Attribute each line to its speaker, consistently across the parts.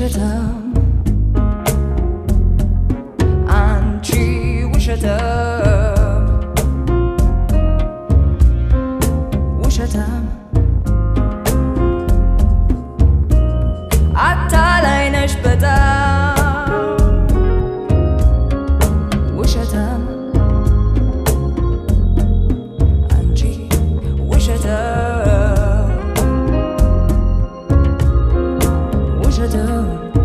Speaker 1: ውሸታም አንቺ ውሸታም ውሸታም አታላይ ነሽ በጣም ውሸታም አንቺ ውሸታም ውሸታም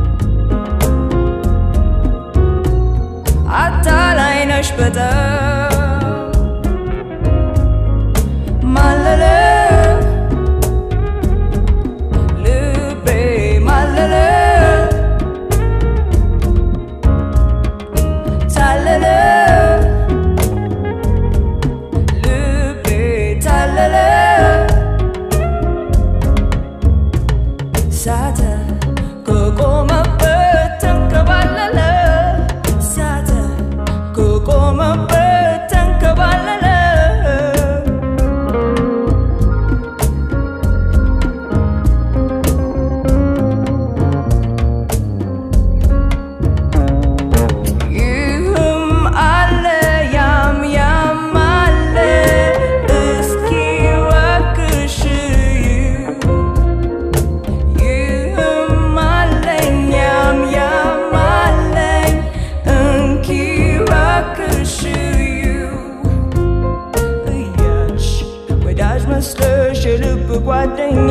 Speaker 1: አታላይ ነሽ በጣም ማለለ ልቤ ማለለ ታለለ ልቤ ታለለ ሳተ ከቆመበት ተንከባለለ ሳተ ከቆመበት ተንከባለለ ይህም አለ ያም አለ እስኪ እባክሽ ይህም አለኝ ያም አለኝ እንኪ እባክሽ እያልሽ ወዳጅ መስለሽ የልብ ጓደኛ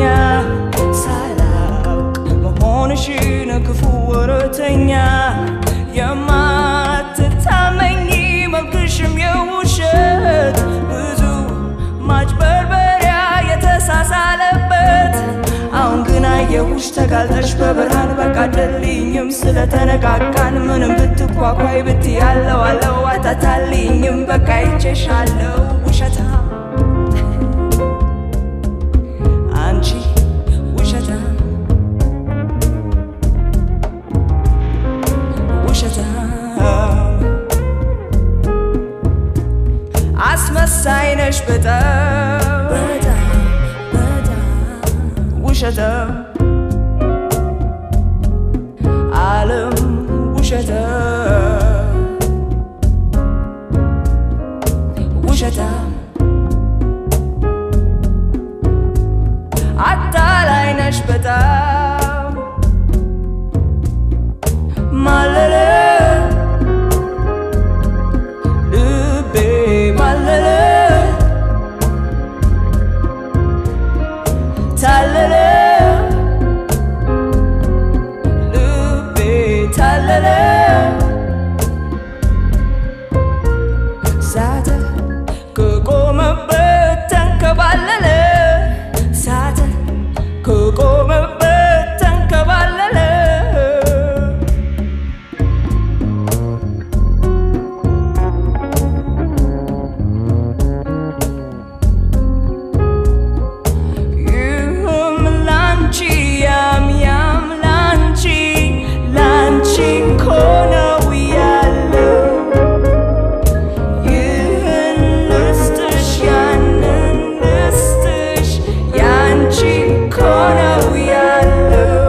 Speaker 1: ሳላውቅ መሆንሽን ክፉ ወረተኛ የማትታመኝ መልክሽም የውሸት ብዙ ማጭበርበሪያ የተሳሳለበት አሁን ግን አየሁሽ ተጋልጠሽ በብርሃን በቃደልኝም ስለተነቃቃን ምንም ብትኳኳይ ብትያለው አለው አታታልኝም በቃ ይቼሻለው ውሸታም አንቺ ውሸታም ውሸታም አስመሳይ ነሽ በጣም ውሸታም ዓለም ውሸታም ውሸታም አታላይ ነሽ በጣም ማለለ ልቤ ማለለ ታለለ ልቤ ታለለ ሳተ ከቆመበት ተንከባለለ ሳተ ከቆመበት ተንከባለለ ይህም ላንቺ ያም ላንቺ እኮ ነው ያለው ይህን ልስጥሽ ያንን ልስጥሽ ያንቺ እኮ ነው ያለው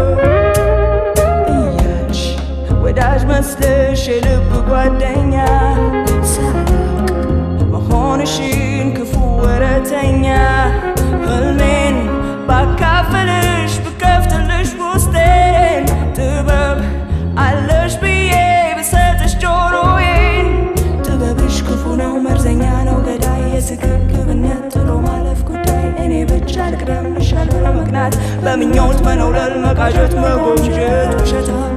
Speaker 1: እያልሽ ወዳጅ መስለሽ የልብ ጓደኛ ሳላውቅ መሆንሽን ክፉ ወረተኛ ህልሜን ባካፍልሽ ብከፍትልሽ ውስጤን ጥበብ አለሽ ብዬ ብሰጥሽ ጆሮዬን ጥበብሽ ክፉ ነው መርዘኛ ነው ገዳይ የስግብግብነት ጥሎ ማለፍ ጉዳይ እኔ ብቻ ልቅደምልሻለሁ ለመቅናት በምኞት መነውለል መቃዠት መጎምጀት ውሸታም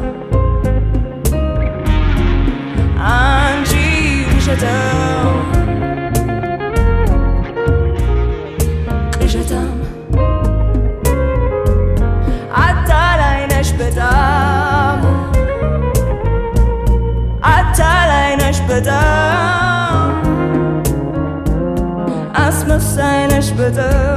Speaker 1: አንቺ ውሸታም ቅዠታም አታላይ ነሽ በጣም አታላይ ነሽ በጣም አስመሳይ ነሽ በጣም